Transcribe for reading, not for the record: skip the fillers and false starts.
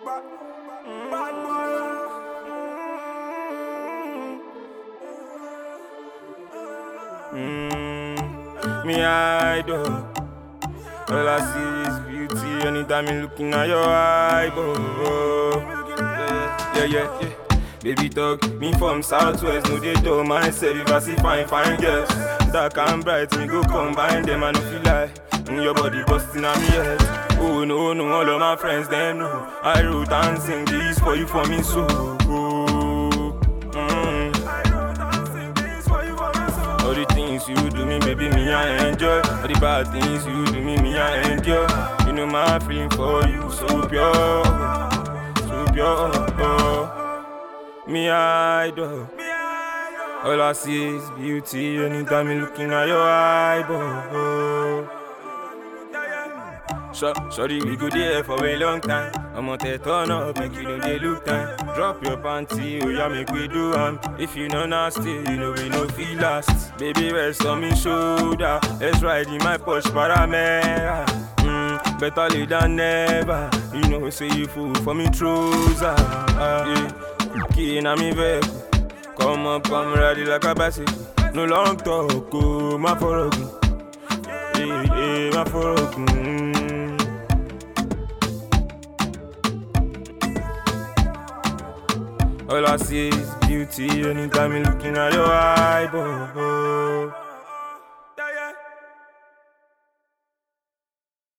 Me idol. All I see is beauty anytime I'm looking at your eyeball. Yeah. Baby talk, me from Southwest, no they do myself. If I see fine girls, dark and bright, me go combine them. I no feel like your body busting on me head. Oh no, all of my friends them know I wrote and sing this for you for me so. All the things you do me, baby, me I enjoy. All the bad things you do me I endure. You know my feeling for you so pure, so pure. Me idol. All I see is beauty anytime I'm looking at your eyeball. Sorry, we go there for a long time. I'm on the turn up, make you know they look time. Drop your panty, oh yeah, make we do if you know nasty, you know we no feel last. Baby, rest on me shoulder. Let's ride in my Porsche Panamera. Better late than never. You know, say you fool for me trouser. Key in a me vehicle. Come up, come ready like a bicycle. No long talk, oh, my forogu. My forogu. All I see is beauty anytime I'm looking at your eyeball.